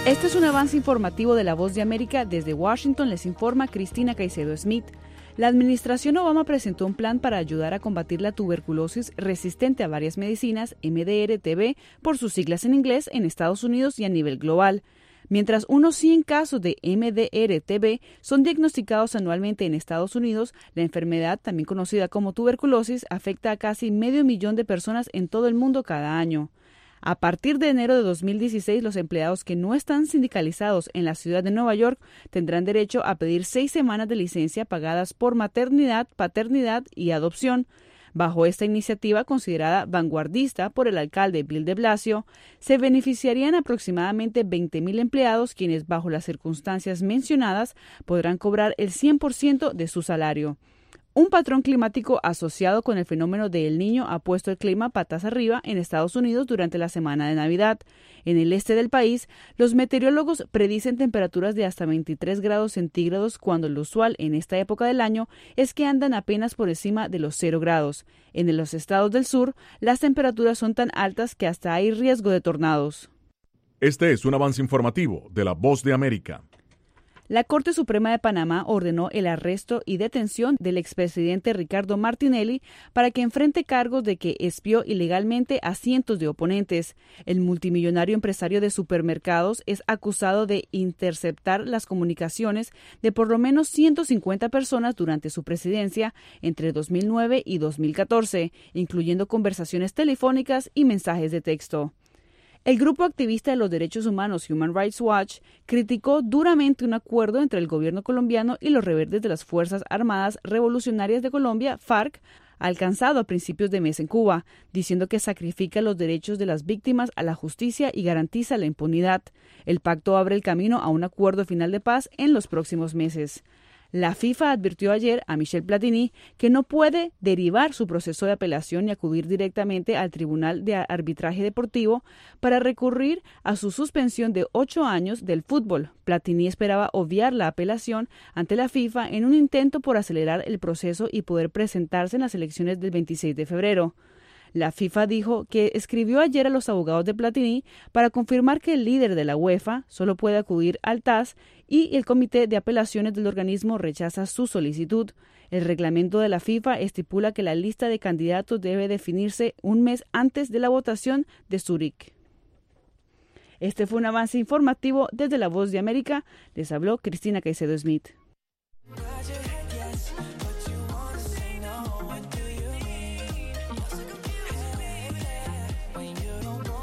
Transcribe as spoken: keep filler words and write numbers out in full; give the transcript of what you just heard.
Este es un avance informativo de La Voz de América. Desde Washington les informa Cristina Caicedo Smith. La administración Obama presentó un plan para ayudar a combatir la tuberculosis resistente a varias medicinas, M D R T B, por sus siglas en inglés, en Estados Unidos y a nivel global. Mientras unos cien casos de M D R T B son diagnosticados anualmente en Estados Unidos, la enfermedad, también conocida como tuberculosis, afecta a casi medio millón de personas en todo el mundo cada año. A partir de enero de dos mil dieciséis, los empleados que no están sindicalizados en la ciudad de Nueva York tendrán derecho a pedir seis semanas de licencia pagadas por maternidad, paternidad y adopción. Bajo esta iniciativa, considerada vanguardista por el alcalde Bill de Blasio, se beneficiarían aproximadamente veinte mil empleados quienes, bajo las circunstancias mencionadas, podrán cobrar el cien por ciento de su salario. Un patrón climático asociado con el fenómeno de El Niño ha puesto el clima patas arriba en Estados Unidos durante la semana de Navidad. En el este del país, los meteorólogos predicen temperaturas de hasta veintitrés grados centígrados cuando lo usual en esta época del año es que andan apenas por encima de los cero grados. En los estados del sur, las temperaturas son tan altas que hasta hay riesgo de tornados. Este es un avance informativo de La Voz de América. La Corte Suprema de Panamá ordenó el arresto y detención del expresidente Ricardo Martinelli para que enfrente cargos de que espió ilegalmente a cientos de oponentes. El multimillonario empresario de supermercados es acusado de interceptar las comunicaciones de por lo menos ciento cincuenta personas durante su presidencia entre dos mil nueve y dos mil catorce, incluyendo conversaciones telefónicas y mensajes de texto. El grupo activista de los derechos humanos Human Rights Watch criticó duramente un acuerdo entre el gobierno colombiano y los rebeldes de las Fuerzas Armadas Revolucionarias de Colombia, FARC, alcanzado a principios de mes en Cuba, diciendo que sacrifica los derechos de las víctimas a la justicia y garantiza la impunidad. El pacto abre el camino a un acuerdo final de paz en los próximos meses. La FIFA advirtió ayer a Michel Platini que no puede derivar su proceso de apelación y acudir directamente al Tribunal de Arbitraje Deportivo para recurrir a su suspensión de ocho años del fútbol. Platini esperaba obviar la apelación ante la FIFA en un intento por acelerar el proceso y poder presentarse en las elecciones del veintiséis de febrero. La FIFA dijo que escribió ayer a los abogados de Platini para confirmar que el líder de la UEFA solo puede acudir al T A S y el comité de apelaciones del organismo rechaza su solicitud. El reglamento de la FIFA estipula que la lista de candidatos debe definirse un mes antes de la votación de Zúrich. Este fue un avance informativo desde La Voz de América. Les habló Cristina Caicedo Smith.